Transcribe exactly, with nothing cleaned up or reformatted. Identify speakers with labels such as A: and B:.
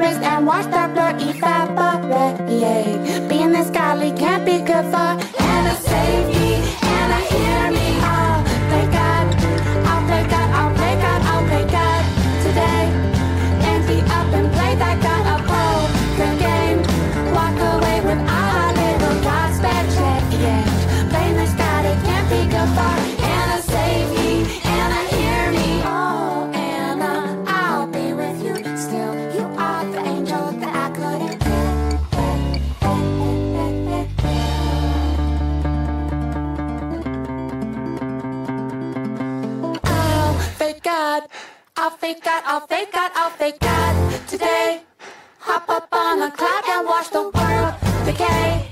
A: erased and watch the blur evaporate. Being this godly can't be good for Anna, save me, Anna, hear me. I'll play God, I'll play God, I'll play God, I'll play God today. And be up and play that God a poker game. Walk away with our little God spare change. Playing this God, it can't be good for Anna, save me, Anna, hear me. Oh, Anna, I'll be with you still. You are the angel that I couldn't get. I'll fake God, I'll fake God, I'll fake God, I'll fake God today. Hop up on a cloud and watch the world decay.